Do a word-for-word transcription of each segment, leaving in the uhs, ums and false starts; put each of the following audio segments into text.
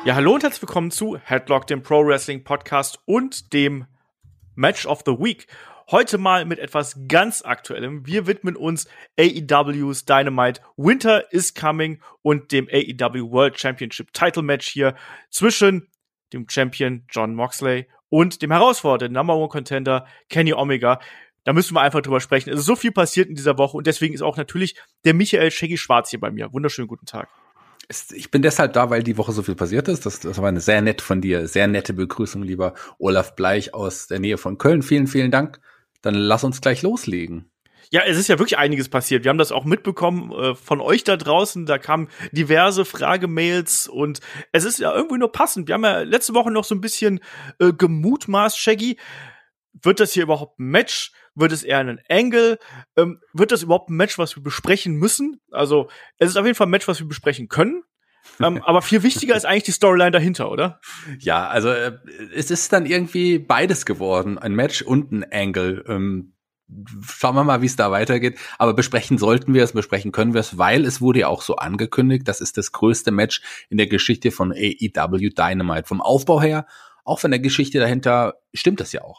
Ja, hallo und herzlich willkommen zu Headlock, dem Pro Wrestling Podcast und dem Match of the Week. Heute mal mit etwas ganz Aktuellem. Wir widmen uns A E W's Dynamite Winter is Coming und dem A E W World Championship Title Match hier zwischen dem Champion Jon Moxley und dem Herausforderer, Number One Contender Kenny Omega. Da müssen wir einfach drüber sprechen. Es ist so viel passiert in dieser Woche und deswegen ist auch natürlich der Michael Shaggy Schwarz hier bei mir. Wunderschönen guten Tag. Ich bin deshalb da, weil die Woche so viel passiert ist. Das, das war eine sehr nett von dir, sehr nette Begrüßung, lieber Olaf Bleich aus der Nähe von Köln. Vielen, vielen Dank. Dann lass uns gleich loslegen. Ja, es ist ja wirklich einiges passiert. Wir haben das auch mitbekommen äh, von euch da draußen. Da kamen diverse Fragemails und es ist ja irgendwie nur passend. Wir haben ja letzte Woche noch so ein bisschen äh, gemutmaßt, Shaggy. Wird das hier überhaupt ein Match? Wird es eher ein Angle? Ähm, wird das überhaupt ein Match, was wir besprechen müssen? Also, es ist auf jeden Fall ein Match, was wir besprechen können. ähm, aber viel wichtiger ist eigentlich die Storyline dahinter, oder? Ja, also äh, es ist dann irgendwie beides geworden. Ein Match und ein Angle. Ähm, schauen wir mal, wie es da weitergeht. Aber besprechen sollten wir es, besprechen können wir es, weil es wurde ja auch so angekündigt, das ist das größte Match in der Geschichte von A E W Dynamite. Vom Aufbau her, auch von der Geschichte dahinter, stimmt das ja auch.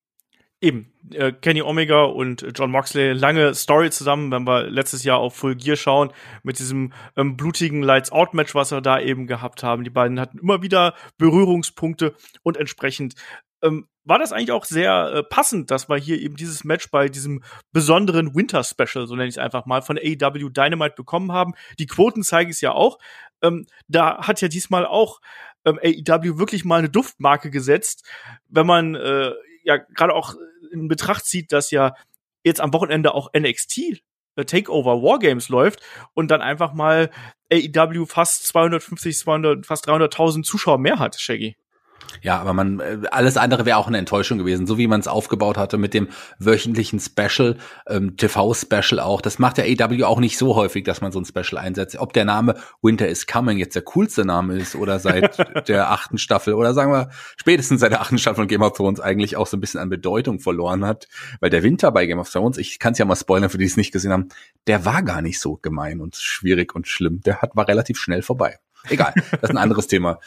Eben, äh, Kenny Omega und Jon Moxley, lange Story zusammen, wenn wir letztes Jahr auf Full Gear schauen, mit diesem ähm, blutigen Lights-Out-Match, was wir da eben gehabt haben. Die beiden hatten immer wieder Berührungspunkte und entsprechend ähm, war das eigentlich auch sehr äh, passend, dass wir hier eben dieses Match bei diesem besonderen Winter-Special, so nenne ich es einfach mal, von A E W Dynamite bekommen haben. Die Quoten zeigen es ja auch. Ähm, da hat ja diesmal auch ähm, A E W wirklich mal eine Duftmarke gesetzt, wenn man äh, ja gerade auch in Betracht zieht, dass ja jetzt am Wochenende auch N X T äh, Takeover Wargames läuft und dann einfach mal A E W fast zweihundertfünfzig, zweihundert, fast dreihunderttausend Zuschauer mehr hat, Shaggy. Ja, aber man alles andere wäre auch eine Enttäuschung gewesen, so wie man es aufgebaut hatte mit dem wöchentlichen Special, ähm, T V-Special auch. Das macht der A E W auch nicht so häufig, dass man so ein Special einsetzt. Ob der Name Winter is Coming jetzt der coolste Name ist oder seit der achten Staffel oder sagen wir spätestens seit der achten Staffel von Game of Thrones eigentlich auch so ein bisschen an Bedeutung verloren hat, weil der Winter bei Game of Thrones, ich kann es ja mal spoilern für die es nicht gesehen haben, der war gar nicht so gemein und schwierig und schlimm. Der hat war relativ schnell vorbei. Egal, das ist ein anderes Thema.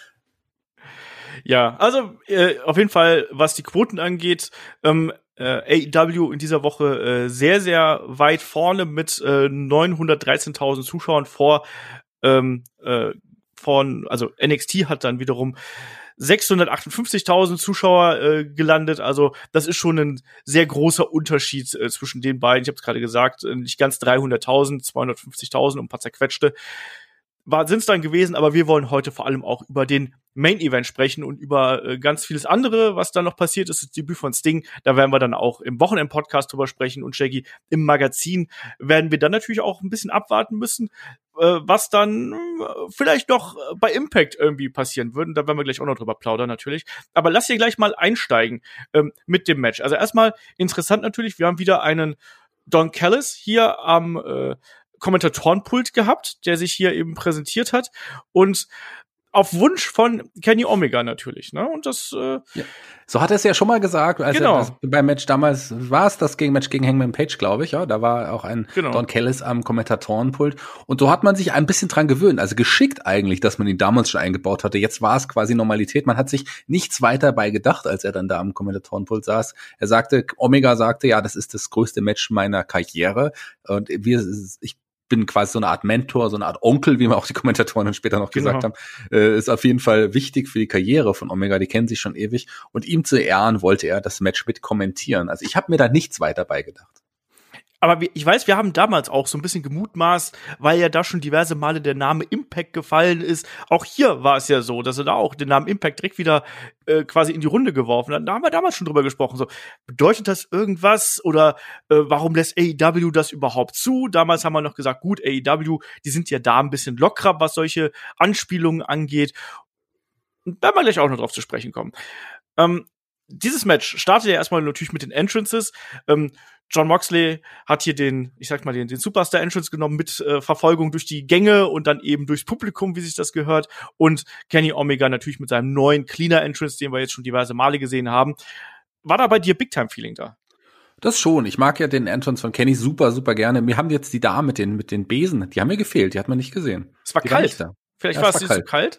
Ja, also äh, auf jeden Fall, was die Quoten angeht, ähm, äh, A E W in dieser Woche äh, sehr, sehr weit vorne mit äh, neunhundertdreizehntausend Zuschauern vor ähm, äh, von, also N X T hat dann wiederum sechshundertachtundfünfzigtausend Zuschauer äh, gelandet. Also das ist schon ein sehr großer Unterschied äh, zwischen den beiden. Ich habe es gerade gesagt, äh, nicht ganz dreihunderttausend, zweihundertfünfzigtausend und ein paar zerquetschte. War sind's dann gewesen, aber wir wollen heute vor allem auch über den Main Event sprechen und über äh, ganz vieles andere, was da noch passiert ist, das Debüt von Sting. Da werden wir dann auch im Wochenend-Podcast drüber sprechen und Shaggy im Magazin werden wir dann natürlich auch ein bisschen abwarten müssen, äh, was dann äh, vielleicht noch bei Impact irgendwie passieren würde. Da werden wir gleich auch noch drüber plaudern natürlich. Aber lass hier gleich mal einsteigen ähm, mit dem Match. Also erstmal interessant natürlich, wir haben wieder einen Don Callis hier am äh, Kommentatorenpult gehabt, der sich hier eben präsentiert hat und auf Wunsch von Kenny Omega natürlich, ne? Und das äh ja. So hat er es ja schon mal gesagt, als genau. er das, beim Match damals war es das Match gegen Hangman Page, glaube ich, ja, da war auch ein genau. Don Callis am Kommentatorenpult und so hat man sich ein bisschen dran gewöhnt, also geschickt eigentlich, dass man ihn damals schon eingebaut hatte. Jetzt war es quasi Normalität, man hat sich nichts weiter bei gedacht, als er dann da am Kommentatorenpult saß. Er sagte, Omega sagte, ja, das ist das größte Match meiner Karriere und wir ich bin quasi so eine Art Mentor, so eine Art Onkel, wie wir auch die Kommentatoren dann später noch genau. gesagt haben, äh, ist auf jeden Fall wichtig für die Karriere von Omega, die kennen sich schon ewig und ihm zu ehren wollte er das Match mit kommentieren. Also ich habe mir da nichts weiter beigedacht. Aber ich weiß, wir haben damals auch so ein bisschen gemutmaßt, weil ja da schon diverse Male der Name Impact gefallen ist. Auch hier war es ja so, dass er da auch den Namen Impact direkt wieder äh, quasi in die Runde geworfen hat. Da haben wir damals schon drüber gesprochen. So, bedeutet das irgendwas oder äh, warum lässt A E W das überhaupt zu? Damals haben wir noch gesagt, gut, A E W, die sind ja da ein bisschen lockerer, was solche Anspielungen angeht. Und da werden wir gleich auch noch drauf zu sprechen kommen. Ähm, dieses Match startet ja erstmal natürlich mit den Entrances. Ähm, Jon Moxley hat hier den, ich sag mal, den, den Superstar-Entrance genommen mit äh, Verfolgung durch die Gänge und dann eben durchs Publikum, wie sich das gehört. Und Kenny Omega natürlich mit seinem neuen Cleaner-Entrance, den wir jetzt schon diverse Male gesehen haben. War da bei dir Big-Time-Feeling da? Das schon. Ich mag ja den Entrance von Kenny super, super gerne. Mir haben jetzt die Damen mit den, mit den Besen, die haben mir gefehlt, die hat man nicht gesehen. Es war die kalt. War Vielleicht ja, war es nicht so kalt.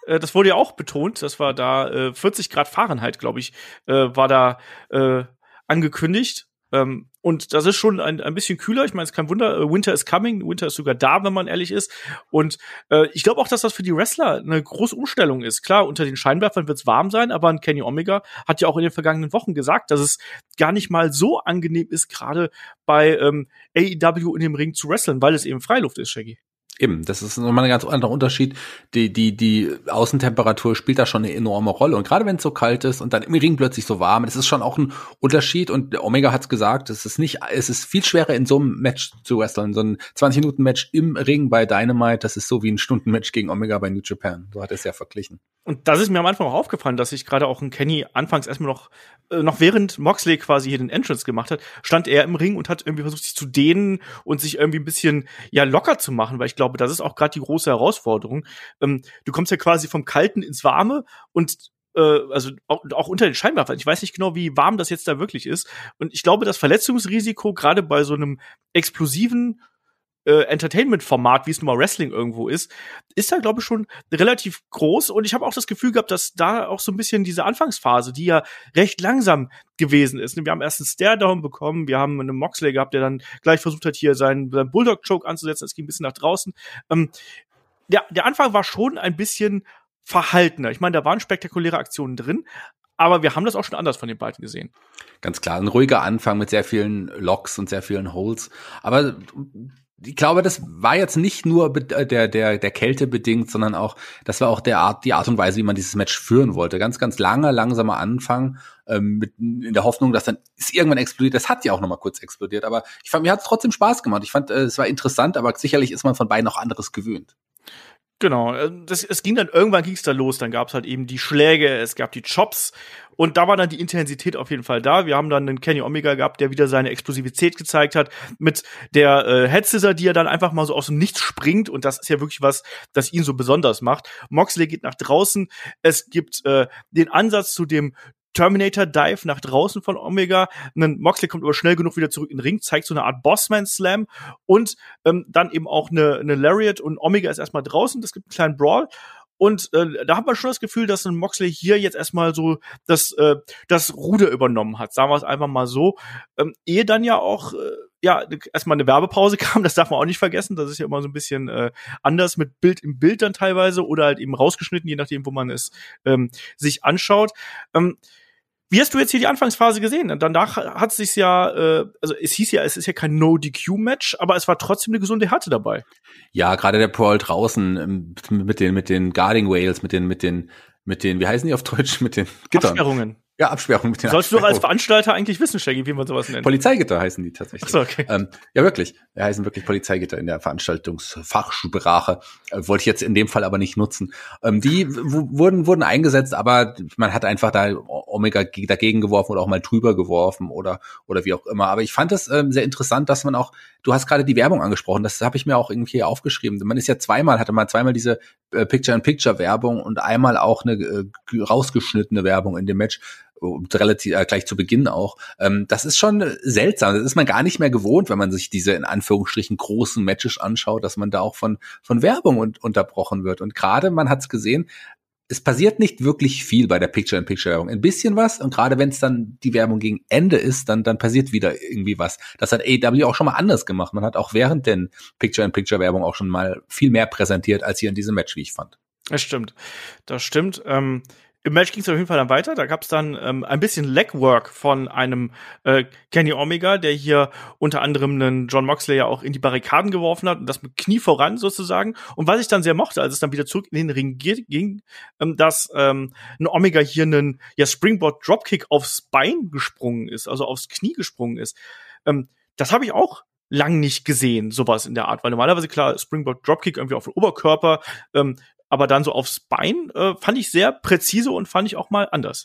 Äh, das wurde ja auch betont, das war da äh, vierzig Grad Fahrenheit, glaube ich, äh, war da äh, angekündigt. Ähm, und das ist schon ein, ein bisschen kühler. Ich meine, es ist kein Wunder, äh, Winter is coming. Winter ist sogar da, wenn man ehrlich ist. Und äh, ich glaube auch, dass das für die Wrestler eine große Umstellung ist. Klar, unter den Scheinwerfern wird es warm sein, aber ein Kenny Omega hat ja auch in den vergangenen Wochen gesagt, dass es gar nicht mal so angenehm ist, gerade bei ähm, A E W in dem Ring zu wresteln, weil es eben Freiluft ist, Shaggy. Eben, das ist nochmal ein ganz anderer Unterschied. Die, die, die Außentemperatur spielt da schon eine enorme Rolle. Und gerade wenn es so kalt ist und dann im Ring plötzlich so warm, das ist schon auch ein Unterschied. Und Omega hat's gesagt, es ist nicht, es ist viel schwerer in so einem Match zu wresteln. So ein zwanzig-Minuten-Match im Ring bei Dynamite, das ist so wie ein Stunden-Match gegen Omega bei New Japan. So hat er es ja verglichen. Und das ist mir am Anfang auch aufgefallen, dass sich gerade auch ein Kenny anfangs erstmal noch, äh, noch während Moxley quasi hier den Entrance gemacht hat, stand er im Ring und hat irgendwie versucht, sich zu dehnen und sich irgendwie ein bisschen, ja, locker zu machen, weil ich glaube, das ist auch gerade die große Herausforderung. Ähm, du kommst ja quasi vom Kalten ins Warme und äh, also auch, auch unter den Scheinwerfern. Ich weiß nicht genau, wie warm das jetzt da wirklich ist. Und ich glaube, das Verletzungsrisiko gerade bei so einem explosiven Äh, Entertainment-Format, wie es nun mal Wrestling irgendwo ist, ist da, glaube ich, schon relativ groß. Und ich habe auch das Gefühl gehabt, dass da auch so ein bisschen diese Anfangsphase, die ja recht langsam gewesen ist. Wir haben erst einen Stare-Down bekommen, wir haben einen Moxley gehabt, der dann gleich versucht hat, hier seinen, seinen Bulldog-Choke anzusetzen. Es ging ein bisschen nach draußen. Ähm, der, der Anfang war schon ein bisschen verhaltener. Ich meine, da waren spektakuläre Aktionen drin, aber wir haben das auch schon anders von den beiden gesehen. Ganz klar, ein ruhiger Anfang mit sehr vielen Locks und sehr vielen Holds. Aber ich glaube, das war jetzt nicht nur der, der, der Kälte bedingt, sondern auch, das war auch der Art, die Art und Weise, wie man dieses Match führen wollte. Ganz, ganz langer, langsamer Anfang, ähm, mit, in der Hoffnung, dass dann es irgendwann explodiert. Das hat ja auch noch mal kurz explodiert, aber ich fand, mir hat es trotzdem Spaß gemacht. Ich fand, äh, es war interessant, aber sicherlich ist man von beiden auch anderes gewöhnt. Genau, das, es ging dann, irgendwann ging es da los, dann gab es halt eben die Schläge, es gab die Chops und da war dann die Intensität auf jeden Fall da. Wir haben dann einen Kenny Omega gehabt, der wieder seine Explosivität gezeigt hat mit der äh, Head Scissor, die er dann einfach mal so aus dem Nichts springt und das ist ja wirklich was, das ihn so besonders macht. Moxley geht nach draußen, es gibt äh, den Ansatz zu dem Terminator Dive nach draußen von Omega. Dann Moxley kommt aber schnell genug wieder zurück in den Ring, zeigt so eine Art Bossman Slam und ähm, dann eben auch eine, eine Lariat und Omega ist erstmal draußen. Das gibt einen kleinen Brawl. Und äh, da hat man schon das Gefühl, dass ein Moxley hier jetzt erstmal so das, äh, das Ruder übernommen hat. Sagen wir es einfach mal so. Ähm, ehe dann ja auch äh, ja erstmal eine Werbepause kam, das darf man auch nicht vergessen. Das ist ja immer so ein bisschen äh, anders mit Bild im Bild dann teilweise oder halt eben rausgeschnitten, je nachdem, wo man es ähm, sich anschaut. Ähm, Wie hast du jetzt hier die Anfangsphase gesehen? Danach hat es sich ja, äh, also es hieß ja, es ist ja kein No-D Q-Match, aber es war trotzdem eine gesunde Härte dabei. Ja, gerade der Brawl draußen ähm, mit den mit den Guarding Whales, mit den mit den mit den, wie heißen die auf Deutsch, mit den Gittern. Absperrungen. Ja, Absperrung mit den Sollst du doch als Veranstalter eigentlich wissen, Shaggy, wie man sowas nennt? Polizeigitter heißen die tatsächlich. Ach so, okay. Ähm, ja, wirklich. Die heißen wirklich Polizeigitter in der Veranstaltungsfachsprache. Äh, wollte ich jetzt in dem Fall aber nicht nutzen. Ähm, die w- wurden wurden eingesetzt, aber man hat einfach da Omega g- dagegen geworfen oder auch mal drüber geworfen oder oder wie auch immer. Aber ich fand es ähm, sehr interessant, dass man auch, du hast gerade die Werbung angesprochen, das habe ich mir auch irgendwie hier aufgeschrieben. Man ist ja zweimal, hatte man zweimal diese äh, Picture-in-Picture-Werbung und einmal auch eine äh, rausgeschnittene Werbung in dem Match. Relativ äh, gleich zu Beginn auch. Ähm, das ist schon seltsam. Das ist man gar nicht mehr gewohnt, wenn man sich diese in Anführungsstrichen großen Matches anschaut, dass man da auch von von Werbung und, unterbrochen wird. Und gerade, man hat es gesehen, es passiert nicht wirklich viel bei der Picture-in-Picture-Werbung. Ein bisschen was und gerade wenn es dann die Werbung gegen Ende ist, dann dann passiert wieder irgendwie was. Das hat A E W auch schon mal anders gemacht. Man hat auch während den Picture-in-Picture-Werbung auch schon mal viel mehr präsentiert als hier in diesem Match, wie ich fand. Das stimmt. Das stimmt. Ähm Im Match ging es auf jeden Fall dann weiter. Da gab es dann ähm, ein bisschen Legwork von einem äh, Kenny Omega, der hier unter anderem einen John Moxley ja auch in die Barrikaden geworfen hat und das mit Knie voran sozusagen. Und was ich dann sehr mochte, als es dann wieder zurück in den Ring ging, ähm, dass ähm, ein Omega hier einen ja, Springboard Dropkick aufs Bein gesprungen ist, also aufs Knie gesprungen ist. Ähm, das habe ich auch lang nicht gesehen, sowas in der Art. Weil normalerweise, klar, Springboard Dropkick irgendwie auf den Oberkörper, ähm, aber dann so aufs Bein äh, fand ich sehr präzise und fand ich auch mal anders.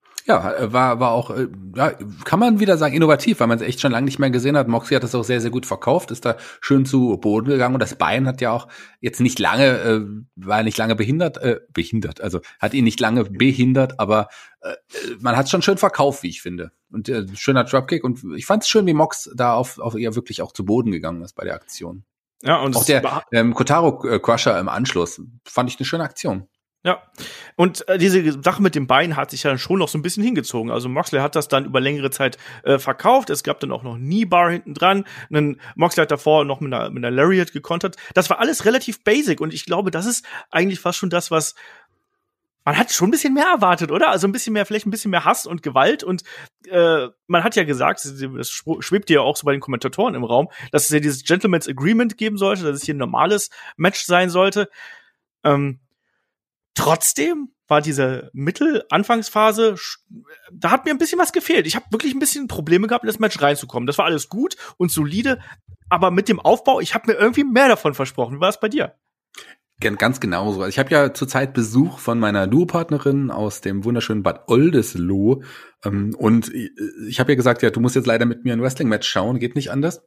Ja, war war auch, ja, kann man wieder sagen, innovativ, weil man es echt schon lange nicht mehr gesehen hat. Moxley hat das auch sehr, sehr gut verkauft, ist da schön zu Boden gegangen und das Bein hat ja auch jetzt nicht lange, äh, war nicht lange behindert, äh, behindert, also hat ihn nicht lange behindert, aber äh, man hat es schon schön verkauft, wie ich finde. Und äh, schöner Dropkick und ich fand es schön, wie Mox da auf, auf ihr wirklich auch zu Boden gegangen ist bei der Aktion. Ja, und auch der ähm, Kotaro Crusher im Anschluss fand ich eine schöne Aktion. Ja, und äh, diese Sache mit dem Bein hat sich ja schon noch so ein bisschen hingezogen. Also Moxley hat das dann über längere Zeit äh, verkauft. Es gab dann auch noch Knee-Bar hinten dran. Moxley hat davor noch mit einer, mit einer Lariat gekontert. Das war alles relativ basic und ich glaube, das ist eigentlich fast schon das, was man hat schon ein bisschen mehr erwartet, oder? Also ein bisschen mehr, vielleicht ein bisschen mehr Hass und Gewalt und äh, man hat ja gesagt, das schwebt ja auch so bei den Kommentatoren im Raum, dass es ja dieses Gentleman's Agreement geben sollte, dass es hier ein normales Match sein sollte. Ähm, Trotzdem war diese Mittel-Anfangsphase, da hat mir ein bisschen was gefehlt. Ich habe wirklich ein bisschen Probleme gehabt, in das Match reinzukommen. Das war alles gut und solide, aber mit dem Aufbau, ich habe mir irgendwie mehr davon versprochen. Wie war es bei dir? Ganz genauso. Also ich habe ja zurzeit Besuch von meiner Duopartnerin aus dem wunderschönen Bad Oldesloe ähm, und ich habe ihr gesagt, ja, du musst jetzt leider mit mir ein Wrestling-Match schauen, geht nicht anders.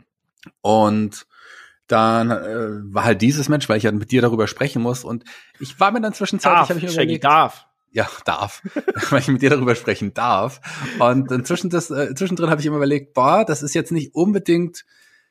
Und dann äh, war halt dieses Match, weil ich ja mit dir darüber sprechen muss. Und ich war mir dann zwischenzeitlich, habe ich mir überlegt, darf. Ja, darf. Weil ich mit dir darüber sprechen darf. Und dann zwischen das, äh, zwischendrin habe ich immer überlegt, boah, das ist jetzt nicht unbedingt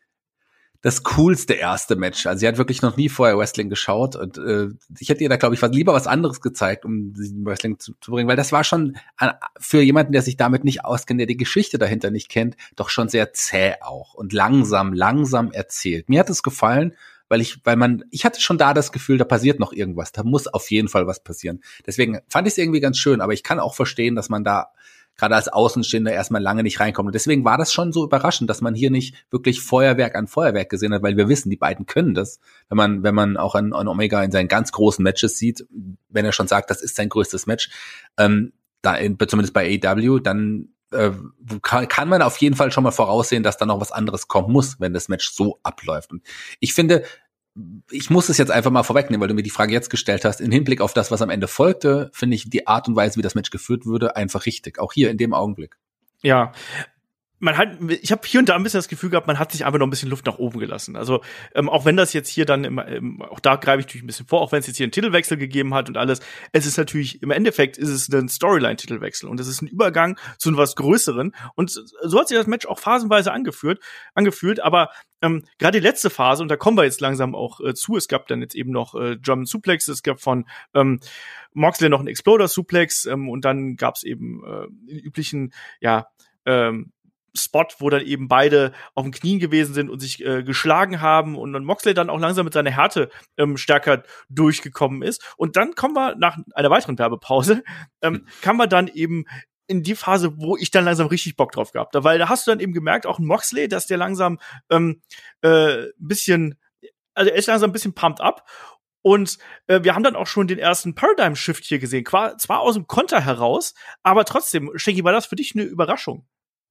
das coolste erste Match. Also sie hat wirklich noch nie vorher Wrestling geschaut und äh, ich hätte ihr da, glaube ich, was, lieber was anderes gezeigt, um sie in Wrestling zu, zu bringen, weil das war schon äh, für jemanden, der sich damit nicht auskennt, der die Geschichte dahinter nicht kennt, doch schon sehr zäh auch und langsam, langsam erzählt. Mir hat es gefallen, weil ich, weil man, ich hatte schon da das Gefühl, da passiert noch irgendwas, da muss auf jeden Fall was passieren. Deswegen fand ich es irgendwie ganz schön, aber ich kann auch verstehen, dass man da gerade als Außenstehender erstmal lange nicht reinkommt. Und deswegen war das schon so überraschend, dass man hier nicht wirklich Feuerwerk an Feuerwerk gesehen hat, weil wir wissen, die beiden können das. Wenn man, wenn man auch an, an Omega in seinen ganz großen Matches sieht, wenn er schon sagt, das ist sein größtes Match, ähm, da in, zumindest bei A E W, dann äh, kann, kann man auf jeden Fall schon mal voraussehen, dass da noch was anderes kommen muss, wenn das Match so abläuft. Und ich finde, ich muss es jetzt einfach mal vorwegnehmen, weil du mir die Frage jetzt gestellt hast. Im Hinblick auf das, was am Ende folgte, finde ich die Art und Weise, wie das Match geführt wurde, einfach richtig. Auch hier in dem Augenblick. Ja. Man hat, ich habe hier und da ein bisschen das Gefühl gehabt, man hat sich einfach noch ein bisschen Luft nach oben gelassen. Also ähm, auch wenn das jetzt hier dann, im, im, auch da greife ich natürlich ein bisschen vor, auch wenn es jetzt hier einen Titelwechsel gegeben hat und alles, es ist natürlich, im Endeffekt ist es ein Storyline-Titelwechsel und es ist ein Übergang zu etwas Größeren und so hat sich das Match auch phasenweise angeführt, angefühlt, aber ähm, gerade die letzte Phase, und da kommen wir jetzt langsam auch äh, zu, es gab dann jetzt eben noch äh, German Suplex, es gab von ähm, Moxley noch einen Exploder-Suplex ähm, und dann gab es eben äh, den üblichen, ja, ähm, Spot, wo dann eben beide auf den Knien gewesen sind und sich äh, geschlagen haben und dann Moxley dann auch langsam mit seiner Härte ähm, stärker durchgekommen ist. Und dann kommen wir nach einer weiteren Werbepause, ähm, kam wir dann eben in die Phase, wo ich dann langsam richtig Bock drauf gehabt habe. Weil da hast du dann eben gemerkt, auch ein Moxley, dass der langsam ähm, äh, ein bisschen, also er ist langsam ein bisschen pumped up. Und äh, wir haben dann auch schon den ersten Paradigm-Shift hier gesehen. Qua- zwar aus dem Konter heraus, aber trotzdem, Shaggy, war das für dich eine Überraschung?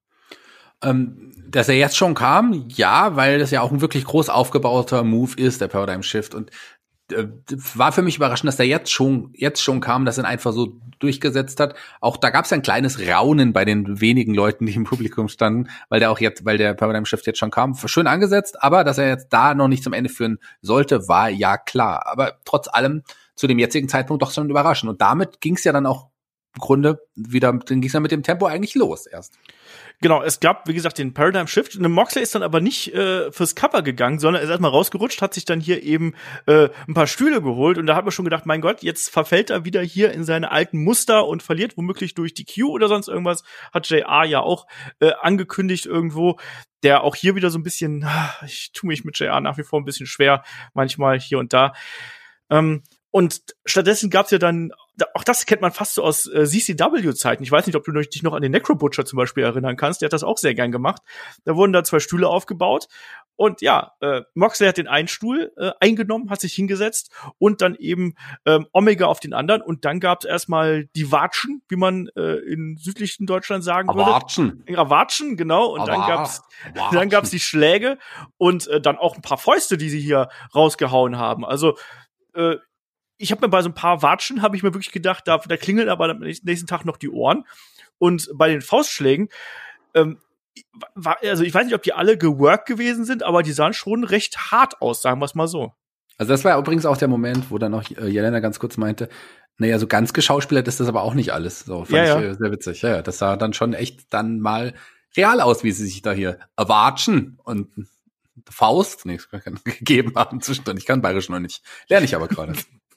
Ähm, dass er jetzt schon kam, ja, weil das ja auch ein wirklich groß aufgebauter Move ist, der Paradigm Shift. Und äh, war für mich überraschend, dass der jetzt schon jetzt schon kam, dass er ihn einfach so durchgesetzt hat. Auch da gab es ein kleines Raunen bei den wenigen Leuten, die im Publikum standen, weil der auch jetzt, weil der Paradigm Shift jetzt schon kam. Schön angesetzt, aber dass er jetzt da noch nicht zum Ende führen sollte, war ja klar. Aber trotz allem zu dem jetzigen Zeitpunkt doch schon überraschend. Und damit ging es ja dann auch im Grunde wieder, dann ging es ja mit dem Tempo eigentlich los erst. Genau, es gab, wie gesagt, den Paradigm Shift. Und Moxley ist dann aber nicht äh, fürs Cover gegangen, sondern ist erstmal rausgerutscht, hat sich dann hier eben äh, ein paar Stühle geholt. Und da hat man schon gedacht, mein Gott, jetzt verfällt er wieder hier in seine alten Muster und verliert womöglich durch die Q oder sonst irgendwas. Hat J R ja auch äh, angekündigt irgendwo. Der auch hier wieder so ein bisschen, ich tue mich mit J R nach wie vor ein bisschen schwer, manchmal hier und da. Ähm, Und stattdessen gab's ja dann, auch das kennt man fast so aus äh, C C W-Zeiten. Ich weiß nicht, ob du dich noch an den Necro Butcher zum Beispiel erinnern kannst. Der hat das auch sehr gern gemacht. Da wurden da zwei Stühle aufgebaut. Und ja, äh, Moxley hat den einen Stuhl äh, eingenommen, hat sich hingesetzt und dann eben ähm, Omega auf den anderen. Und dann gab's erstmal die Watschen, wie man äh, in südlichen Deutschland sagen würde. Watschen. Ja, Watschen, genau. Und Aber dann gab's, Watschen. dann gab's die Schläge und äh, dann auch ein paar Fäuste, die sie hier rausgehauen haben. Also äh, ich habe mir bei so ein paar Watschen, habe ich mir wirklich gedacht, da, da klingeln aber am nächsten Tag noch die Ohren. Und bei den Faustschlägen, ähm, war, also ich weiß nicht, ob die alle geworkt gewesen sind, aber die sahen schon recht hart aus, sagen wir es mal so. Also das war übrigens auch der Moment, wo dann noch äh, Jelena ganz kurz meinte, naja, so ganz geschauspielert ist das aber auch nicht alles. So, fand ja, ich ja. Äh, sehr witzig. Ja, ja, das sah dann schon echt dann mal real aus, wie sie sich da hier erwatschen und Faust nichts gegeben haben zwischendrin. Ich kann Bayerisch noch nicht. Lerne ich aber gerade.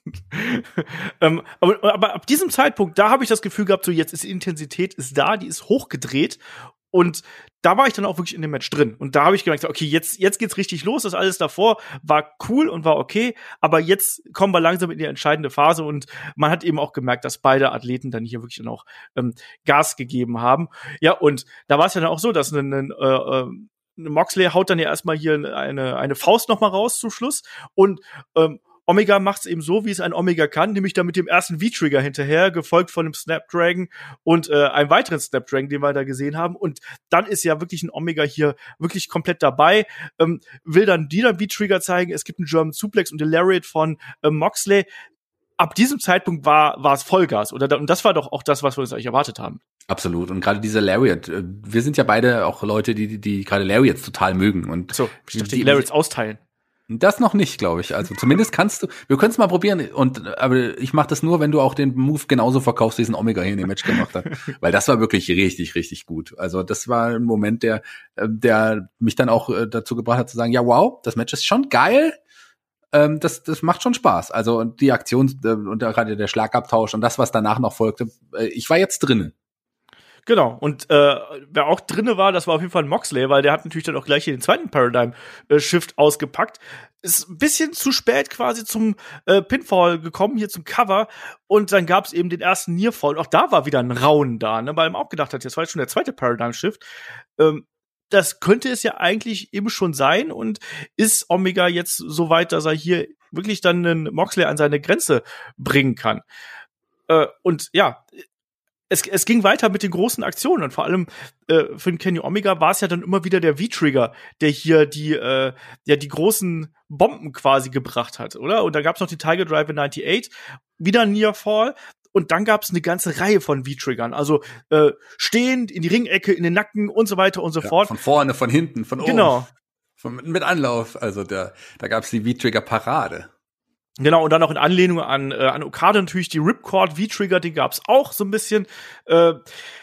ähm, aber, aber ab diesem Zeitpunkt, da habe ich das Gefühl gehabt, so jetzt ist die Intensität ist da, die ist hochgedreht und da war ich dann auch wirklich in dem Match drin. Und da habe ich gemerkt, okay, jetzt, jetzt geht's richtig los. Das alles davor war cool und war okay. Aber jetzt kommen wir langsam in die entscheidende Phase. Und man hat eben auch gemerkt, dass beide Athleten dann hier wirklich dann auch ähm, Gas gegeben haben. Ja, und da war es ja dann auch so, dass ein, ein, äh, Moxley haut dann ja erstmal hier eine, eine Faust noch mal raus zum Schluss. Und ähm, Omega macht es eben so, wie es ein Omega kann, nämlich dann mit dem ersten V-Trigger hinterher, gefolgt von einem Snapdragon und äh, einem weiteren Snapdragon, den wir da gesehen haben. Und dann ist ja wirklich ein Omega hier wirklich komplett dabei, ähm, will dann wieder V-Trigger zeigen. Es gibt einen German Suplex und den Lariat von äh, Moxley. Ab diesem Zeitpunkt war war es Vollgas. Oder? Und das war doch auch das, was wir uns eigentlich erwartet haben. Absolut. Und gerade dieser Lariat, wir sind ja beide auch Leute, die die, die gerade Lariats total mögen. Und so, ich dachte, die Lariats austeilen. Das noch nicht, glaube ich. Also zumindest kannst du, wir können es mal probieren. Und aber ich mache das nur, wenn du auch den Move genauso verkaufst, wie es ein Omega hier in dem Match gemacht hat. Weil das war wirklich richtig, richtig gut. Also das war ein Moment, der der mich dann auch dazu gebracht hat zu sagen, ja wow, das Match ist schon geil. Ähm, das das macht schon Spaß. Also die Aktion und gerade der Schlagabtausch und das, was danach noch folgte, ich war jetzt drinnen. Genau, und äh, wer auch drinne war, das war auf jeden Fall ein Moxley, weil der hat natürlich dann auch gleich hier den zweiten Paradigm-Shift ausgepackt. Ist ein bisschen zu spät quasi zum äh, Pinfall gekommen, hier zum Cover. Und dann gab's eben den ersten Nearfall. Und auch da war wieder ein Raunen da, ne, weil man auch gedacht hat, jetzt war jetzt schon der zweite Paradigm-Shift. Ähm, das könnte es ja eigentlich eben schon sein. Und ist Omega jetzt so weit, dass er hier wirklich dann einen Moxley an seine Grenze bringen kann? Äh, und ja, Es, es ging weiter mit den großen Aktionen und vor allem äh, für den Kenny Omega war es ja dann immer wieder der V-Trigger, der hier die äh, ja die großen Bomben quasi gebracht hat, oder? Und da gab's noch die Tiger Drive in neunundneunzig, wieder Near Fall und dann gab's eine ganze Reihe von V-Triggern, also äh, stehend in die Ringecke, in den Nacken und so weiter und so ja, fort. Von vorne, von hinten, von oben. Genau. Von, mit Anlauf, also der, da gab's die V-Trigger-Parade. Genau, und dann auch in Anlehnung an, äh, an Okada natürlich die Ripcord V-Trigger, die gab's auch so ein bisschen. Äh,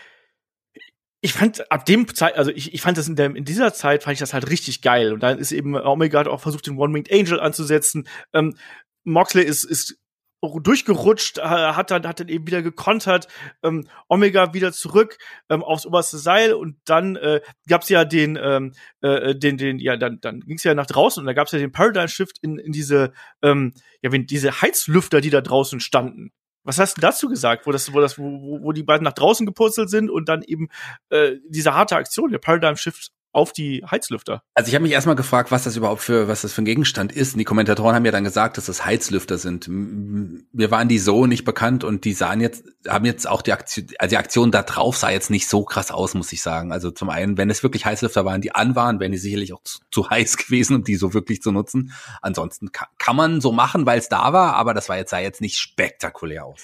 ich fand ab dem Zeit, also ich, ich fand das in, der, in dieser Zeit, fand ich das halt richtig geil. Und dann ist eben Omega hat auch versucht, den One-Winged Angel anzusetzen. Ähm, Moxley ist, ist durchgerutscht, hat dann, hat dann eben wieder gekontert, ähm, Omega wieder zurück ähm, aufs oberste Seil und dann äh, gab's ja den, ähm, äh, den, den, ja, dann, dann ging's ja nach draußen und da gab's ja den Paradigm Shift in, in diese, ähm, ja, wenn diese Heizlüfter, die da draußen standen. Was hast du dazu gesagt, wo das, wo das, wo, wo die beiden nach draußen gepurzelt sind und dann eben äh, diese harte Aktion, der Paradigm Shift auf die Heizlüfter? Also ich habe mich erstmal gefragt, was das überhaupt für was das für ein Gegenstand ist. Und die Kommentatoren haben ja dann gesagt, dass das Heizlüfter sind. Mir waren die so nicht bekannt und die sahen jetzt, haben jetzt auch die Aktion, also die Aktion da drauf sah jetzt nicht so krass aus, muss ich sagen. Also zum einen, wenn es wirklich Heizlüfter waren, die an waren, wären die sicherlich auch zu, zu heiß gewesen, um die so wirklich zu nutzen. Ansonsten kann, kann man so machen, weil es da war, aber das war jetzt sah jetzt nicht spektakulär aus.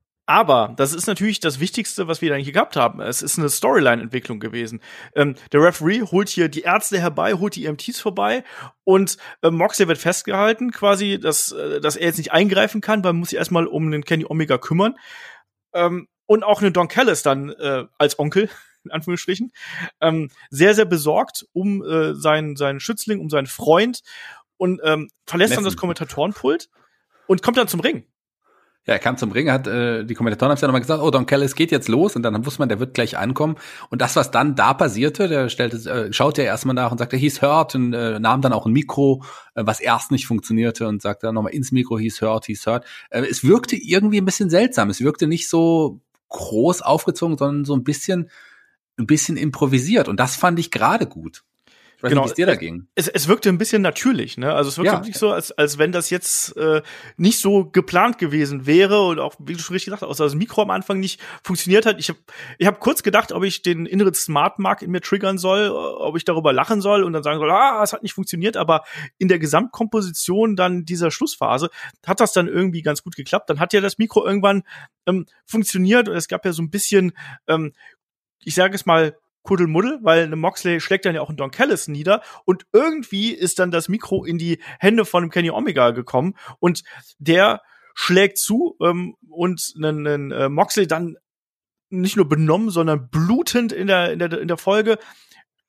Aber das ist natürlich das Wichtigste, was wir eigentlich gehabt haben. Es ist eine Storyline-Entwicklung gewesen. Ähm, der Referee holt hier die Ärzte herbei, holt die E M Ts vorbei und äh, Moxley wird festgehalten, quasi, dass, äh, dass er jetzt nicht eingreifen kann, weil man muss sich erstmal um den Kenny Omega kümmern. Ähm, und auch eine Don Callis dann äh, als Onkel, in Anführungsstrichen, ähm, sehr, sehr besorgt um äh, seinen, seinen Schützling, um seinen Freund und ähm, verlässt Messen. dann das Kommentatorenpult und kommt dann zum Ring. Ja, er kam zum Ring, hat äh, die Kommentatoren haben ja nochmal gesagt, oh, Don Callis geht jetzt los und dann wusste man, der wird gleich ankommen. Und das, was dann da passierte, der stellte, äh, schaute ja erstmal nach und sagte, he's hurt und äh, nahm dann auch ein Mikro, äh, was erst nicht funktionierte und sagte dann nochmal ins Mikro, he's hurt, he's hurt. Äh, es wirkte irgendwie ein bisschen seltsam. Es wirkte nicht so groß aufgezogen, sondern so ein bisschen, ein bisschen improvisiert. Und das fand ich gerade gut. Ich weiß genau. nicht, wie es dir da ging. Es, es wirkte ein bisschen natürlich, ne? Also es wirkte Ja. wirklich so, als, als wenn das jetzt äh, nicht so geplant gewesen wäre und auch, wie du schon richtig gesagt hast, dass das Mikro am Anfang nicht funktioniert hat. Ich habe ich hab kurz gedacht, ob ich den inneren Smart Mark in mir triggern soll, ob ich darüber lachen soll und dann sagen soll, ah, es hat nicht funktioniert, aber in der Gesamtkomposition dann dieser Schlussphase hat das dann irgendwie ganz gut geklappt. Dann hat ja das Mikro irgendwann ähm, funktioniert und es gab ja so ein bisschen, ähm, ich sage es mal, Kuddelmuddel, weil eine Moxley schlägt dann ja auch einen Don Callis nieder und irgendwie ist dann das Mikro in die Hände von dem Kenny Omega gekommen und der schlägt zu ähm, und einen, einen äh, Moxley dann nicht nur benommen, sondern blutend in der in der in der Folge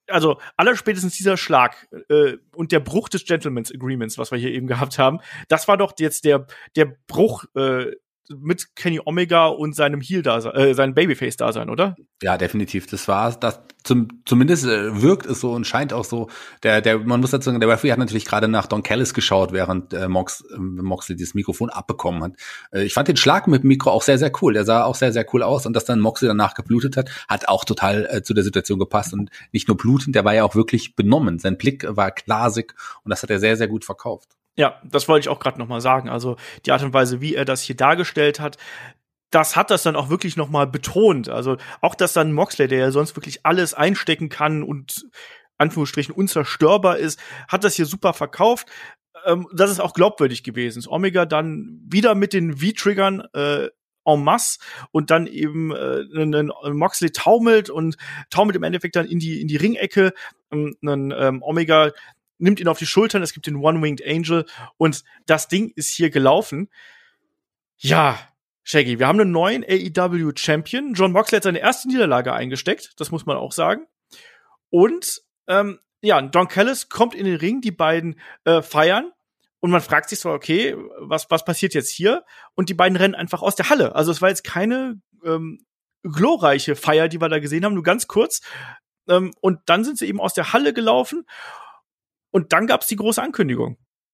also allerspätestens dieser Schlag äh, und der Bruch des Gentleman's Agreements, was wir hier eben gehabt haben, das war doch jetzt der der Bruch äh, mit Kenny Omega und seinem Heel da äh, seinem Babyface da sein, oder? Ja, definitiv. Das war das zum zumindest äh, wirkt es so und scheint auch so. Der der man muss dazu sagen, der Referee hat natürlich gerade nach Don Callis geschaut, während äh, Mox äh, Moxley dieses Mikrofon abbekommen hat. Äh, ich fand den Schlag mit dem Mikro auch sehr sehr cool. Der sah auch sehr sehr cool aus und dass dann Moxley danach geblutet hat, hat auch total äh, zu der Situation gepasst und nicht nur blutend, der war ja auch wirklich benommen. Sein Blick war glasig und das hat er sehr sehr gut verkauft. Ja, das wollte ich auch gerade noch mal sagen. Also die Art und Weise, wie er das hier dargestellt hat, das hat das dann auch wirklich noch mal betont. Also auch, dass dann Moxley, der ja sonst wirklich alles einstecken kann und Anführungsstrichen unzerstörbar ist, hat das hier super verkauft. Ähm, das ist auch glaubwürdig gewesen. Omega dann wieder mit den V-Triggern äh, en masse und dann eben äh, einen Moxley taumelt und taumelt im Endeffekt dann in die in die Ringecke. Ähm, einen ähm, Omega nimmt ihn auf die Schultern, es gibt den One-Winged Angel und das Ding ist hier gelaufen. Ja, Shaggy, wir haben einen neuen A E W-Champion. John Moxley hat seine erste Niederlage eingesteckt, das muss man auch sagen. Und ähm, ja, Don Callis kommt in den Ring, die beiden äh, feiern und man fragt sich so, okay, was was passiert jetzt hier? Und die beiden rennen einfach aus der Halle. Also es war jetzt keine ähm, glorreiche Feier, die wir da gesehen haben, nur ganz kurz. Ähm, und dann sind sie eben aus der Halle gelaufen. Und dann gab's die große Ankündigung.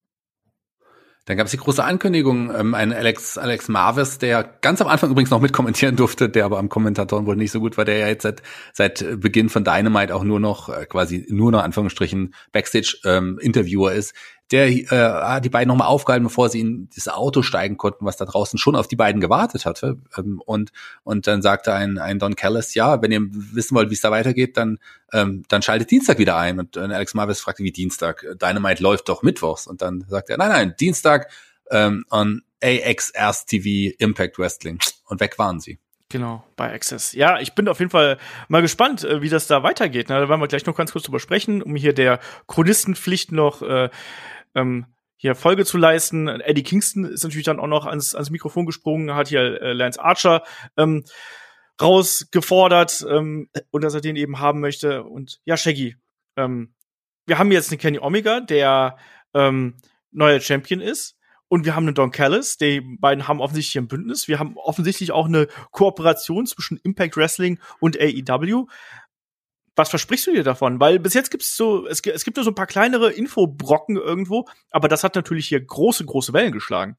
Dann gab's die große Ankündigung, ähm, ein Alex Alex Marvis, der ganz am Anfang übrigens noch mitkommentieren durfte, der aber am Kommentatoren wohl nicht so gut war, der ja jetzt seit seit Beginn von Dynamite auch nur noch äh, quasi nur noch Anführungsstrichen Backstage ähm, Interviewer ist. Der äh, hat die beiden nochmal aufgehalten, bevor sie in das Auto steigen konnten, was da draußen schon auf die beiden gewartet hatte. Ähm, und und dann sagte ein ein Don Callis, ja, wenn ihr wissen wollt, wie es da weitergeht, dann ähm, dann schaltet Dienstag wieder ein. Und äh, Alex Marvis fragte, wie Dienstag? Dynamite läuft doch mittwochs. Und dann sagt er, nein, nein, Dienstag ähm, on A X R S T V Impact Wrestling. Und weg waren sie. Genau, bei Access. Ja, ich bin auf jeden Fall mal gespannt, wie das da weitergeht. Da werden wir gleich noch ganz kurz drüber sprechen, um hier der Chronistenpflicht noch äh, ähm, hier Folge zu leisten. Eddie Kingston ist natürlich dann auch noch ans, ans Mikrofon gesprungen, hat hier äh, Lance Archer ähm, rausgefordert ähm, und dass er den eben haben möchte. Und ja, Shaggy, ähm, wir haben jetzt einen Kenny Omega, der ähm, neuer Champion ist. Und wir haben einen Don Callis, die beiden haben offensichtlich ein Bündnis. Wir haben offensichtlich auch eine Kooperation zwischen Impact Wrestling und A E W. Was versprichst du dir davon? Weil bis jetzt gibt's so, es, es gibt nur so ein paar kleinere Infobrocken irgendwo, aber das hat natürlich hier große, große Wellen geschlagen.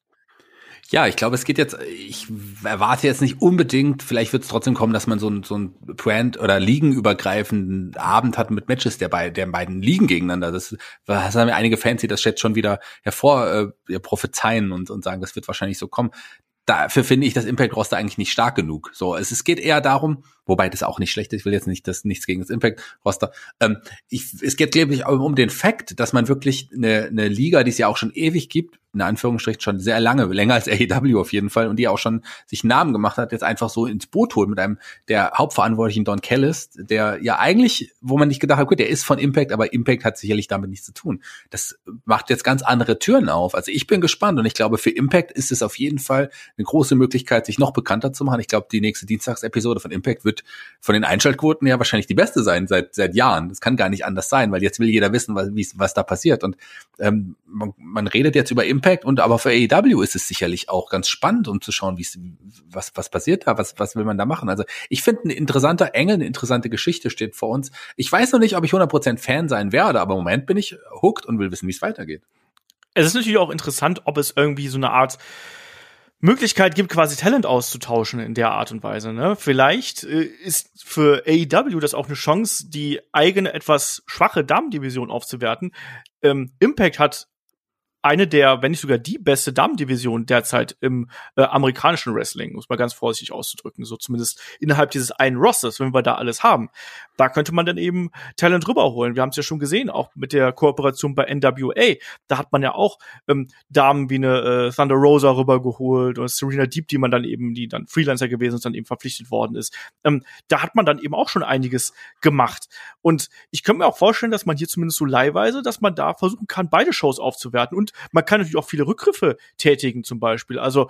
Ja, ich glaube, es geht jetzt, ich erwarte jetzt nicht unbedingt, vielleicht wird es trotzdem kommen, dass man so ein, so ein Brand- oder ligenübergreifenden Abend hat mit Matches der, bei, der beiden Ligen gegeneinander. Das, das haben ja einige Fans, die das jetzt schon wieder hervor äh, prophezeien und, und sagen, das wird wahrscheinlich so kommen. Dafür finde ich das Impact-Roster eigentlich nicht stark genug. So, es, es geht eher darum, wobei das auch nicht schlecht ist, ich will jetzt nicht das nichts gegen das Impact-Roster. Ähm, ich, es geht, glaube ich, um, um den Fakt, dass man wirklich eine, eine Liga, die es ja auch schon ewig gibt, in Anführungsstrichen schon sehr lange, länger als A E W auf jeden Fall, und die auch schon sich einen Namen gemacht hat, jetzt einfach so ins Boot holt mit einem der Hauptverantwortlichen Don Callis, der ja eigentlich, wo man nicht gedacht hat, gut, der ist von Impact, aber Impact hat sicherlich damit nichts zu tun. Das macht jetzt ganz andere Türen auf. Also ich bin gespannt und ich glaube, für Impact ist es auf jeden Fall eine große Möglichkeit, sich noch bekannter zu machen. Ich glaube, die nächste Dienstagsepisode von Impact wird von den Einschaltquoten ja wahrscheinlich die beste sein seit seit Jahren. Das kann gar nicht anders sein, weil jetzt will jeder wissen, was, was da passiert. Und ähm, man, man redet jetzt über Impact, und aber für A E W ist es sicherlich auch ganz spannend, um zu schauen, wie was was passiert da, was was will man da machen. Also ich finde, ein interessanter Engel, eine interessante Geschichte steht vor uns. Ich weiß noch nicht, ob ich hundert Prozent Fan sein werde, aber im Moment bin ich hooked und will wissen, wie es weitergeht. Es ist natürlich auch interessant, ob es irgendwie so eine Art Möglichkeit gibt, quasi Talent auszutauschen in der Art und Weise. Ne? Vielleicht äh, ist für A E W das auch eine Chance, die eigene etwas schwache Damendivision aufzuwerten. Ähm, Impact hat eine der, wenn nicht sogar die beste Damendivision derzeit im äh, amerikanischen Wrestling, muss man ganz vorsichtig auszudrücken, so zumindest innerhalb dieses einen Rosters, wenn wir da alles haben. Da könnte man dann eben Talent rüberholen. Wir haben es ja schon gesehen, auch mit der Kooperation bei N W A. Da hat man ja auch ähm, Damen wie eine äh, Thunder Rosa rübergeholt oder Serena Deeb, die man dann eben, die dann Freelancer gewesen ist, dann eben verpflichtet worden ist. Ähm, da hat man dann eben auch schon einiges gemacht. Und ich könnte mir auch vorstellen, dass man hier zumindest so leihweise, dass man da versuchen kann, beide Shows aufzuwerten. Und man kann natürlich auch viele Rückgriffe tätigen zum Beispiel. Also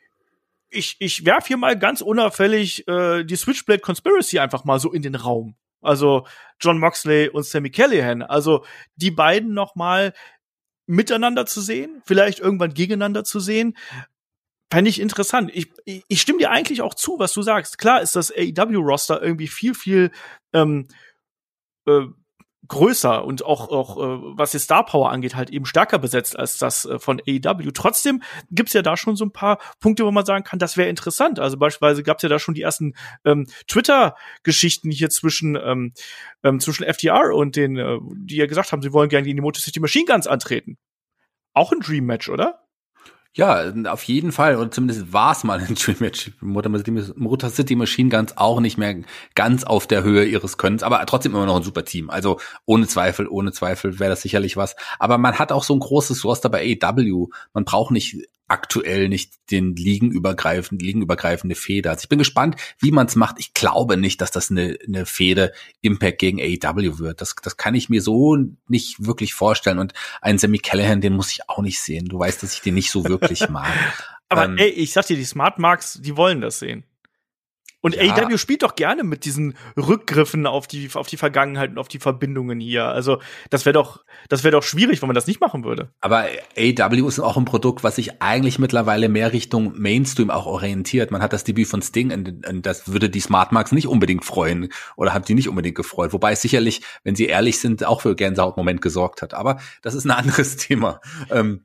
ich, ich werfe hier mal ganz unauffällig äh, die Switchblade Conspiracy einfach mal so in den Raum. Also Jon Moxley und Sami Callihan. Also die beiden noch mal miteinander zu sehen, vielleicht irgendwann gegeneinander zu sehen, fände ich interessant. Ich, ich, ich stimme dir eigentlich auch zu, was du sagst. Klar ist das A E W-Roster irgendwie viel, viel ähm, äh, größer und auch, auch äh, was die Star Power angeht, halt eben stärker besetzt als das äh, von A E W. Trotzdem gibt's ja da schon so ein paar Punkte, wo man sagen kann, das wäre interessant. Also beispielsweise gab's ja da schon die ersten ähm, Twitter-Geschichten hier zwischen ähm, ähm, zwischen F T R und den, äh, die ja gesagt haben, sie wollen gerne gegen die Motor City Machine Guns antreten. Auch ein Dream-Match, oder? Ja, auf jeden Fall. Und zumindest war es mal ein Dream-Match. Motor City Machine Guns auch nicht mehr ganz auf der Höhe ihres Könnens, aber trotzdem immer noch ein super Team. Also ohne Zweifel, ohne Zweifel wäre das sicherlich was. Aber man hat auch so ein großes Roster bei A E W. Man braucht nicht aktuell nicht den ligenübergreifend, ligenübergreifende Fehde. Also ich bin gespannt, wie man es macht. Ich glaube nicht, dass das eine, eine Fehde Impact gegen A E W wird. Das, das kann ich mir so nicht wirklich vorstellen. Und einen Sami Callihan, den muss ich auch nicht sehen. Du weißt, dass ich den nicht so wirklich mag. Aber ähm, ey, ich sag dir, die Smart Marks, die wollen das sehen. Und ja. A E W spielt doch gerne mit diesen Rückgriffen auf die auf die Vergangenheit und auf die Verbindungen hier. Also das wäre doch das wäre doch schwierig, wenn man das nicht machen würde. Aber A E W ist auch ein Produkt, was sich eigentlich mittlerweile mehr Richtung Mainstream auch orientiert. Man hat das Debüt von Sting und, und das würde die Smart Marks nicht unbedingt freuen oder hat die nicht unbedingt gefreut. Wobei es sicherlich, wenn sie ehrlich sind, auch für Gänsehautmoment gesorgt hat. Aber das ist ein anderes Thema. Ähm,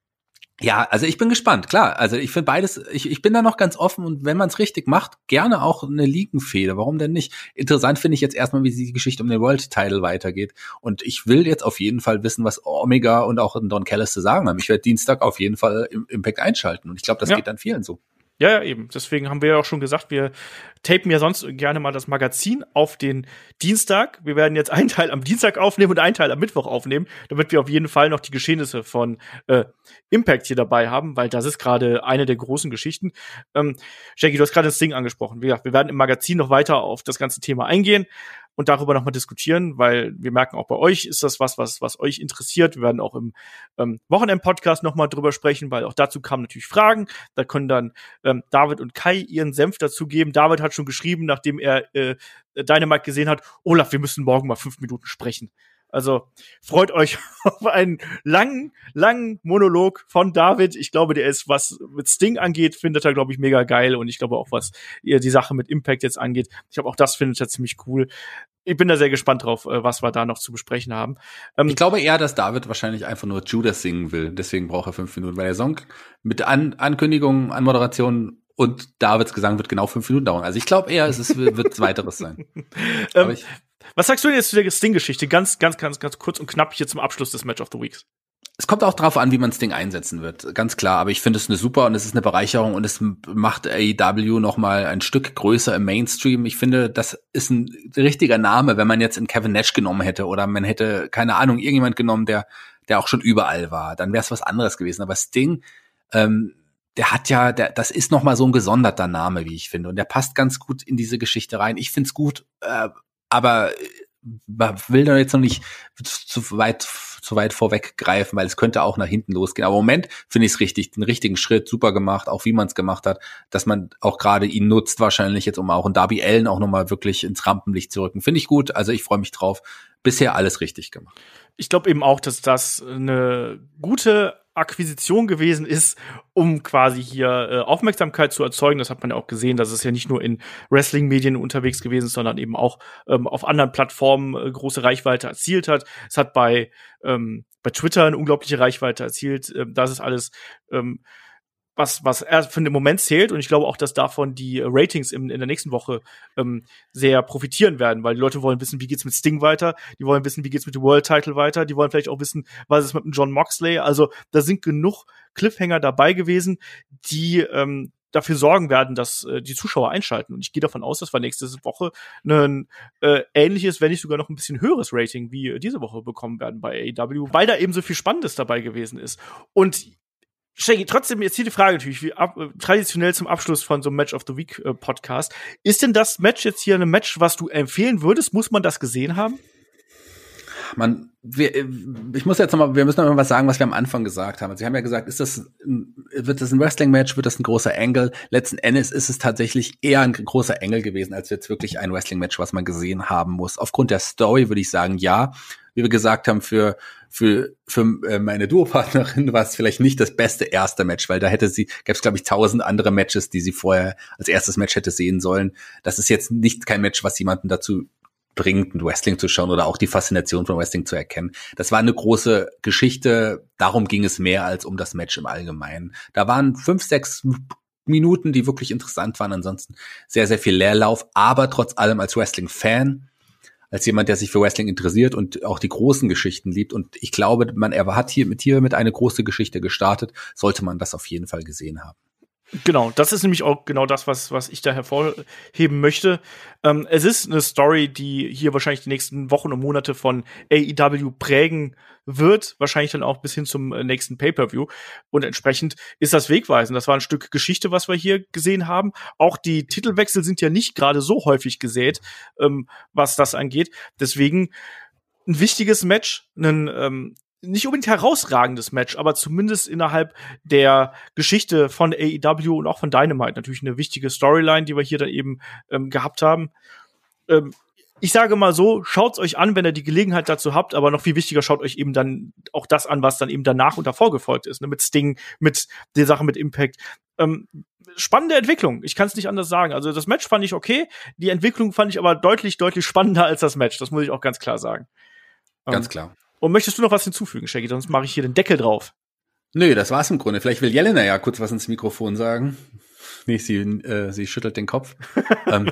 Ja, also ich bin gespannt, klar. Also ich finde beides, ich, ich bin da noch ganz offen und wenn man es richtig macht, gerne auch eine Ligenfehde. Warum denn nicht? Interessant finde ich jetzt erstmal, wie die Geschichte um den World Title weitergeht. Und ich will jetzt auf jeden Fall wissen, was Omega und auch Don Callis zu sagen haben. Ich werde Dienstag auf jeden Fall im Impact einschalten und ich glaube, das ja. geht dann vielen so. Ja, ja, eben. Deswegen haben wir ja auch schon gesagt, wir tapen ja sonst gerne mal das Magazin auf den Dienstag. Wir werden jetzt einen Teil am Dienstag aufnehmen und einen Teil am Mittwoch aufnehmen, damit wir auf jeden Fall noch die Geschehnisse von äh, Impact hier dabei haben, weil das ist gerade eine der großen Geschichten. Ähm, Jackie, du hast gerade das Ding angesprochen. Wie gesagt, wir werden im Magazin noch weiter auf das ganze Thema eingehen und darüber nochmal diskutieren, weil wir merken, auch bei euch ist das was, was was euch interessiert. Wir werden auch im ähm, Wochenend-Podcast nochmal drüber sprechen, weil auch dazu kamen natürlich Fragen. Da können dann ähm, David und Kai ihren Senf dazu geben. David hat schon geschrieben, nachdem er äh, Dynamite gesehen hat, Olaf, wir müssen morgen mal fünf Minuten sprechen. Also freut euch auf einen langen, langen Monolog von David. Ich glaube, der ist, was mit Sting angeht, findet er, glaube ich, mega geil. Und ich glaube auch, was die Sache mit Impact jetzt angeht, ich glaube, auch das findet er ziemlich cool. Ich bin da sehr gespannt drauf, was wir da noch zu besprechen haben. Ähm, ich glaube eher, dass David wahrscheinlich einfach nur Judas singen will. Deswegen braucht er fünf Minuten, weil der Song mit An- Ankündigung, Anmoderation und Davids Gesang wird genau fünf Minuten dauern. Also ich glaube eher, es ist, wird weiteres sein. ähm, ich, was sagst du jetzt zu der Sting-Geschichte? Ganz, ganz, ganz, ganz kurz und knapp hier zum Abschluss des Match of the Weeks. Es kommt auch drauf an, wie man Sting einsetzen wird, ganz klar. Aber ich finde es eine super und es ist eine Bereicherung und es macht A E W noch mal ein Stück größer im Mainstream. Ich finde, das ist ein richtiger Name, wenn man jetzt einen Kevin Nash genommen hätte oder man hätte, keine Ahnung, irgendjemand genommen, der der auch schon überall war. Dann wäre es was anderes gewesen. Aber Sting, ähm, der hat ja, der, das ist noch mal so ein gesonderter Name, wie ich finde. Und der passt ganz gut in diese Geschichte rein. Ich finde es gut, äh, aber man will da jetzt noch nicht zu weit zu weit vorweggreifen, weil es könnte auch nach hinten losgehen. Aber im Moment finde ich es richtig, einen richtigen Schritt, super gemacht, auch wie man es gemacht hat, dass man auch gerade ihn nutzt wahrscheinlich jetzt, um auch einen Darby Allin auch nochmal wirklich ins Rampenlicht zu rücken. Finde ich gut, also ich freue mich drauf. Bisher alles richtig gemacht. Ich glaube eben auch, dass das eine gute Akquisition gewesen ist, um quasi hier äh, Aufmerksamkeit zu erzeugen. Das hat man ja auch gesehen, dass es ja nicht nur in Wrestling-Medien unterwegs gewesen ist, sondern eben auch ähm, auf anderen Plattformen äh, große Reichweite erzielt hat. Es hat bei ähm, bei Twitter eine unglaubliche Reichweite erzielt. Ähm, das ist alles ähm, was was er für den Moment zählt, und ich glaube auch, dass davon die Ratings in, in der nächsten Woche ähm, sehr profitieren werden, weil die Leute wollen wissen, wie geht's mit Sting weiter, die wollen wissen, wie geht's mit dem World Title weiter, die wollen vielleicht auch wissen, was ist mit dem Jon Moxley. Also da sind genug Cliffhanger dabei gewesen, die ähm, dafür sorgen werden, dass äh, die Zuschauer einschalten, und ich gehe davon aus, dass wir nächste Woche ein äh, ähnliches, wenn nicht sogar noch ein bisschen höheres Rating wie äh, diese Woche bekommen werden bei A E W, weil da eben so viel Spannendes dabei gewesen ist. Und Shaggy, trotzdem jetzt hier die Frage natürlich, wie ab, äh, traditionell zum Abschluss von so einem Match of the Week äh, Podcast. Ist denn das Match jetzt hier ein Match, was du empfehlen würdest? Muss man das gesehen haben? man, wir, ich muss jetzt noch mal, wir müssen noch mal was sagen, was wir am Anfang gesagt haben. Sie haben ja gesagt, ist das, wird das ein Wrestling-Match, wird das ein großer Angle? Letzten Endes ist es tatsächlich eher ein großer Angle gewesen, als jetzt wirklich ein Wrestling-Match, was man gesehen haben muss. Aufgrund der Story würde ich sagen, ja. Wie wir gesagt haben, für für für meine Duopartnerin war es vielleicht nicht das beste erste Match, weil da hätte sie, gäbe es glaube ich tausend andere Matches, die sie vorher als erstes Match hätte sehen sollen. Das ist jetzt nicht kein Match, was jemanden dazu bringt, ein Wrestling zu schauen oder auch die Faszination von Wrestling zu erkennen. Das war eine große Geschichte, darum ging es mehr als um das Match im Allgemeinen. Da waren fünf, sechs Minuten, die wirklich interessant waren, ansonsten sehr, sehr viel Leerlauf, aber trotz allem als Wrestling-Fan, als jemand, der sich für Wrestling interessiert und auch die großen Geschichten liebt. Und ich glaube, man, er hat hier mit hier mit eine große Geschichte gestartet, sollte man das auf jeden Fall gesehen haben. Genau, das ist nämlich auch genau das, was was ich da hervorheben möchte. Ähm, es ist eine Story, die hier wahrscheinlich die nächsten Wochen und Monate von A E W prägen wird, wahrscheinlich dann auch bis hin zum nächsten Pay-Per-View. Und entsprechend ist das wegweisend. Das war ein Stück Geschichte, was wir hier gesehen haben. Auch die Titelwechsel sind ja nicht gerade so häufig gesät, ähm, was das angeht. Deswegen ein wichtiges Match, ein ähm, nicht unbedingt herausragendes Match, aber zumindest innerhalb der Geschichte von A E W und auch von Dynamite natürlich eine wichtige Storyline, die wir hier dann eben ähm, gehabt haben. Ähm, ich sage mal so, schaut's euch an, wenn ihr die Gelegenheit dazu habt, aber noch viel wichtiger, schaut euch eben dann auch das an, was dann eben danach und davor gefolgt ist, ne? Mit Sting, mit der Sache mit Impact. Ähm, spannende Entwicklung, ich kann es nicht anders sagen. Also das Match fand ich okay, die Entwicklung fand ich aber deutlich, deutlich spannender als das Match, das muss ich auch ganz klar sagen. Ganz ähm, klar. Und möchtest du noch was hinzufügen, Shaggy? Sonst mache ich hier den Deckel drauf. Nö, das war's im Grunde. Vielleicht will Jelena ja kurz was ins Mikrofon sagen. Nee, sie, äh, sie schüttelt den Kopf. ähm,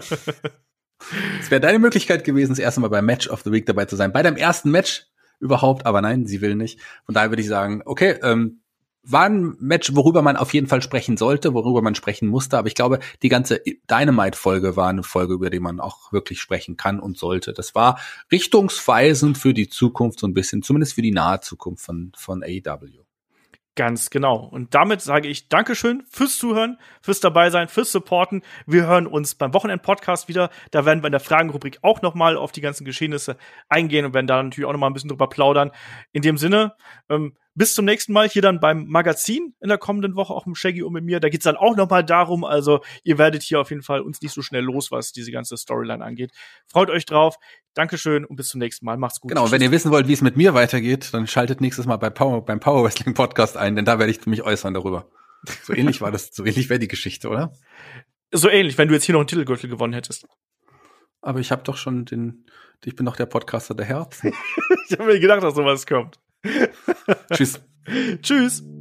es wäre deine Möglichkeit gewesen, das erste Mal beim Match of the Week dabei zu sein. Bei deinem ersten Match überhaupt, aber nein, sie will nicht. Von daher würde ich sagen, okay, ähm, war ein Match, worüber man auf jeden Fall sprechen sollte, worüber man sprechen musste. Aber ich glaube, die ganze Dynamite-Folge war eine Folge, über die man auch wirklich sprechen kann und sollte. Das war richtungsweisend für die Zukunft, so ein bisschen, zumindest für die nahe Zukunft von, von A E W. Ganz genau. Und damit sage ich Dankeschön fürs Zuhören, fürs Dabeisein, fürs Supporten. Wir hören uns beim Wochenend-Podcast wieder. Da werden wir in der Fragenrubrik auch noch mal auf die ganzen Geschehnisse eingehen und werden da natürlich auch noch mal ein bisschen drüber plaudern. In dem Sinne, ähm, bis zum nächsten Mal hier dann beim Magazin in der kommenden Woche, auch mit Shaggy und mit mir. Da geht's dann auch noch mal darum, also ihr werdet hier auf jeden Fall uns nicht so schnell los, was diese ganze Storyline angeht. Freut euch drauf. Dankeschön und bis zum nächsten Mal. Macht's gut. Genau, wenn ihr wissen wollt, wie es mit mir weitergeht, dann schaltet nächstes Mal bei Power, beim Power Wrestling Podcast ein, denn da werde ich mich äußern darüber. So ähnlich war das, so ähnlich wäre die Geschichte, oder? So ähnlich, wenn du jetzt hier noch einen Titelgürtel gewonnen hättest. Aber ich habe doch schon den, ich bin doch der Podcaster der Herzen. Ich habe mir gedacht, dass sowas kommt. Tschüss. Tschüss.